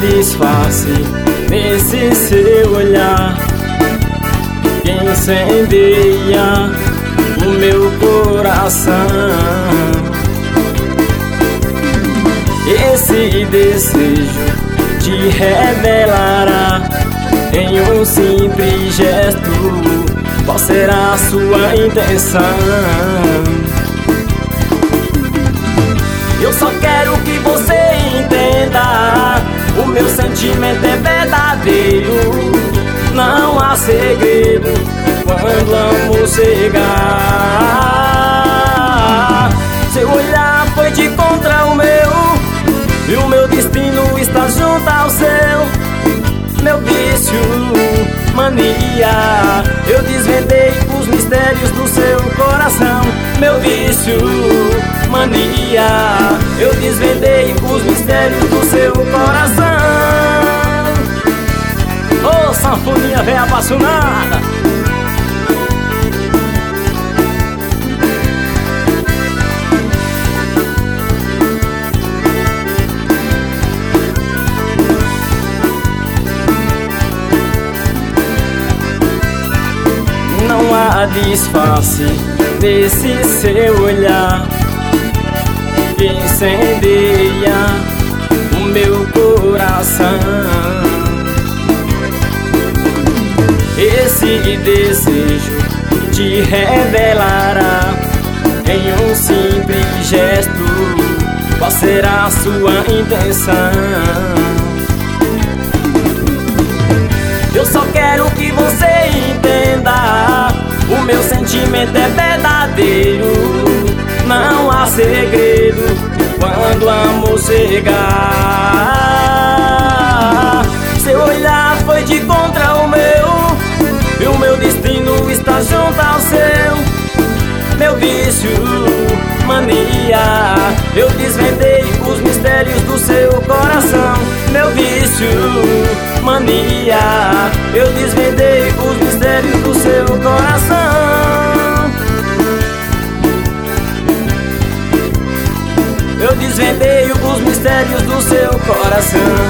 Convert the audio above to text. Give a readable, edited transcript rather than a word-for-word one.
disfarce nesse seu olhar que incendeia o meu coração. Esse desejo te revelará em um simples gesto qual será a sua intenção. Eu só quero que você entenda, o meu sentimento é verdadeiro. Não há segredo quando amo cegar. Seu olhar foi de contra o meu, e o meu destino está junto ao seu. Meu vício, mania, eu desvendei os mistérios do seu coração. Meu vício, mania, eu desvendei os mistérios do seu coração. Ô, sanfoninha véia apaixonada, não há disfarce nesse seu olhar que incendeia o meu coração. Esse desejo te revelará em um simples gesto qual será a sua intenção. Eu só quero que você entenda, o meu sentimento é verdadeiro. Não há segredo quando amor cegar. Seu olhar foi de contra o meu, e o meu destino está junto ao seu. Meu vício, mania, eu desvendei os mistérios do seu coração. Meu vício, mania, eu desvendei os mistérios do seu coração. Eu desvendei os mistérios do seu coração.